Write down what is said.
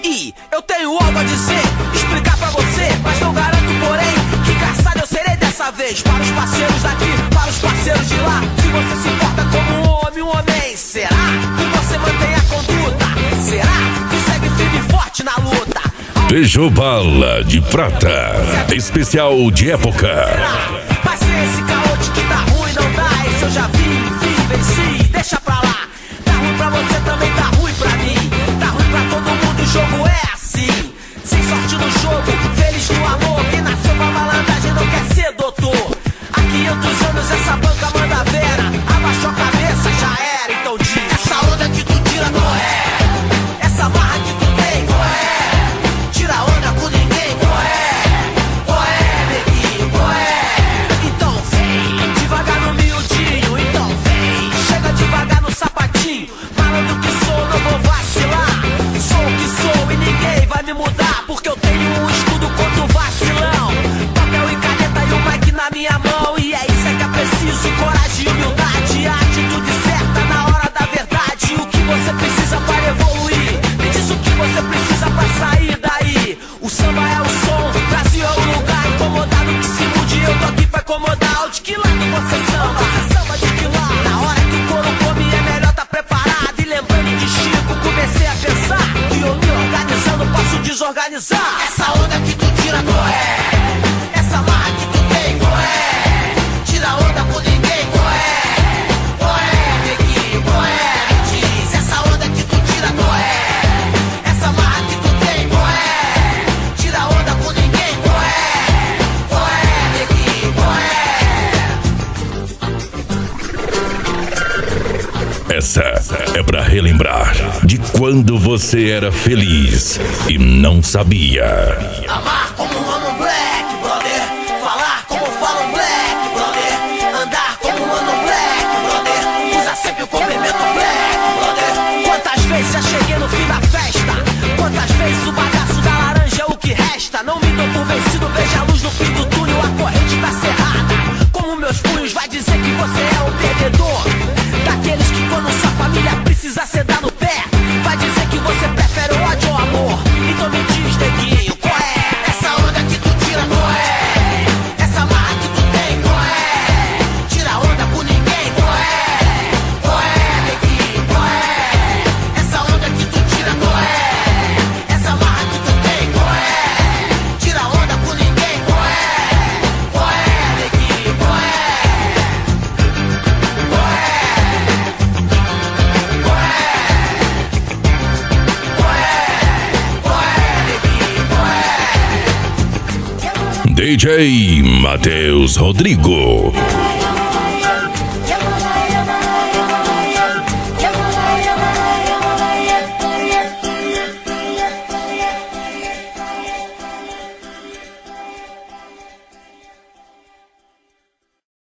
E eu tenho algo a dizer, explicar pra você, mas não garanto, porém, que engraçado eu serei dessa vez. Para os parceiros daqui, para os parceiros de lá, se você se importa como um homem, será que você mantém a conduta? Será que segue firme e forte na luta? Beijo Bala de Prata, especial de época. Mas esse caô de que tá ruim não dá, esse eu já vi, venci, deixa pra lá. Tá ruim pra você, também tá ruim pra mim. Tá ruim pra todo mundo, o jogo é assim. Sem sorte no jogo, feliz no amor. Quem nasceu pra malandragem não quer ser doutor. Há 500 anos essa banca manda vera. Abaixou a cabeça, já era, então diz. Essa onda que tu tira não é, essa marra que tu tem não é. Tira onda com ninguém, não é, neguinho, não é. Então vem, devagar no miudinho. Então vem, chega devagar no sapatinho. Malandro que sou, não vou vacilar. Sou o que sou e ninguém vai me mudar, porque eu tenho um escudo contra o vacilão. Papel e caneta e um mic na minha mão. E é isso que é preciso, coragem e humildade. A atitude certa na hora da verdade. O que você precisa para evoluir? Me diz o que você precisa pra sair daí. O samba é o som, Brasil é o lugar. Incomodado que se mude, eu tô aqui pra incomodar. De que lado você samba? Você samba de que lado? Na hora que o couro come é melhor tá preparado. E lembrando de Chico, comecei a pensar que eu me organizando posso desorganizar. Essa onda que tu tira não é, essa marra que tu tem não é. Tira onda com ninguém não é, neguinho não é. Me diz, essa onda que tu tira não é, essa marra que tu tem não é. Tira onda com ninguém não é, neguinho não é. Essa é pra relembrar de quando você era feliz e não sabia. Amar como amo um black, brother. Falar como fala um black, brother. Andar como anda um black, brother. Usa sempre o complemento black, brother. Quantas vezes já cheguei no fim da festa? Quantas vezes o bagaço da laranja é o que resta? Não me dou por vencido, veja a luz no fim do túnel. A corrente tá cerrada. Como meus punhos vai dizer que você é o perdedor? Daqueles que quando sua família precisa sedar no pé, vai dizer que você prefere o ódio ou amor. Então me diz, neguinho, qual é? Essa onda que tu tira não é, essa marra que tu tem não é. Tira onda com ninguém não é, neguinho, não é. Essa onda que tu tira não é, essa marra que tu tem não é. Tira onda com ninguém não é, neguinho, não é. DJ Matheus Rodrigo.